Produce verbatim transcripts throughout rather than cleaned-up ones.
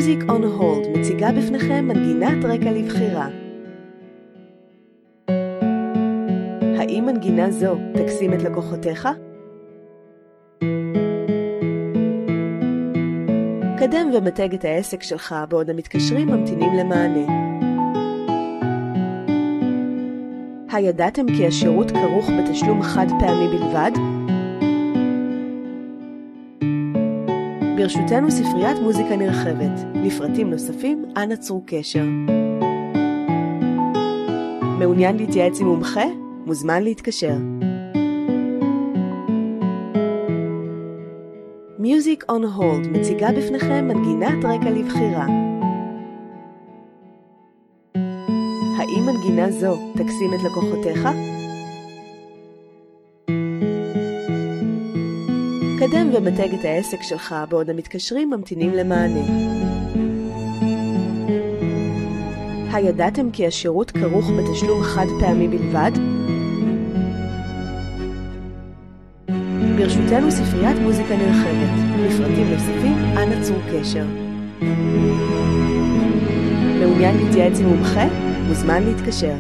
Music on Hold מציגה בפניכם מנגינת רקע לבחירה. האם מנגינה זו תקסים את לקוחותיך? קדם ומתג את העסק שלך בעוד המתקשרים ממתינים למענה. הידעתם כי השירות כרוך בתשלום חד פעמי בלבד? ברשותנו ספריית מוזיקה נרחבת. לפרטים נוספים, אנא צרו קשר. מעוניין להתייעץ עם מומחה? מוזמן להתקשר. Music on Hold מציגה בפניכם מנגינת רקע לבחירה. האם מנגינה זו תקסים את לקוחותיך? קדם ומתג את העסק שלך בעוד המתקשרים ממתינים למענה. הידעתם כי השירות כרוך בתשלום חד פעמי בלבד? ברשותנו ספריית מוזיקה נרחבת. לפרטים נוספים, אנא צרו קשר. מעוניין להתייעץ עם מומחה? מוזמן להתקשר.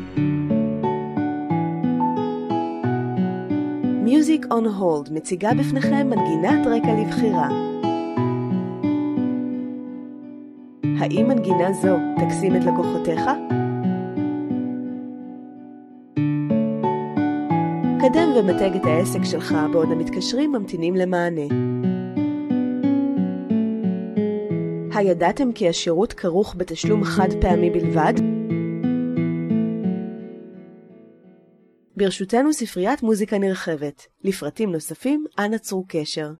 Music on Hold מציגה בפניכם מנגינת רקע לבחירה. האם מנגינה זו תקסים את לקוחותיך? קדם ומתג את העסק שלך בעוד המתקשרים ממתינים למענה. הידעתם כי השירות כרוך בתשלום חד פעמי בלבד? ברשותנו ספריית מוזיקה נרחבת. לפרטים נוספים, אנא צרו קשר.